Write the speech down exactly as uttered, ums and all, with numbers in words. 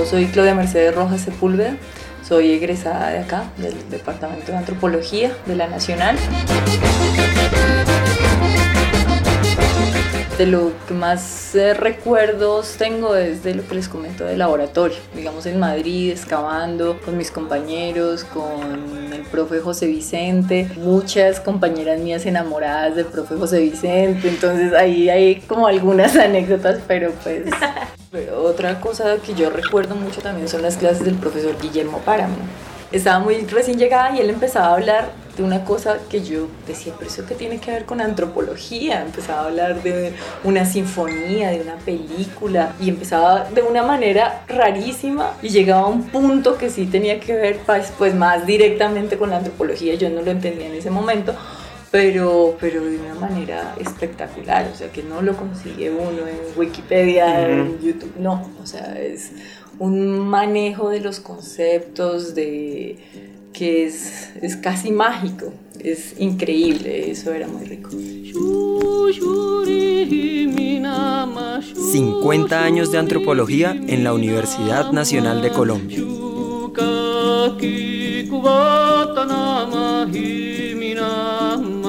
soy Claudia Mercedes Rojas Sepúlveda, soy egresada de acá, del Departamento de Antropología de la Nacional. De lo que más eh, recuerdos tengo es de lo que les comento del laboratorio, digamos en Madrid, excavando con mis compañeros, con el profe José Vicente, muchas compañeras mías enamoradas del profe José Vicente, entonces ahí hay como algunas anécdotas, pero pues... Pero otra cosa que yo recuerdo mucho también son las clases del profesor Guillermo Páramo. Estaba muy recién llegada y él empezaba a hablar de una cosa que yo decía, pero eso qué tiene que ver con antropología. Empezaba a hablar de una sinfonía, de una película, y empezaba de una manera rarísima y llegaba a un punto que sí tenía que ver pues, pues más directamente con la antropología. Yo no lo entendía en ese momento, pero, pero de una manera espectacular, o sea que no lo consigue uno en Wikipedia, uh-huh. en YouTube, no, o sea es un manejo de los conceptos de que es, es casi mágico, es increíble, eso era muy rico. cincuenta años de antropología en la Universidad Nacional de Colombia. Minam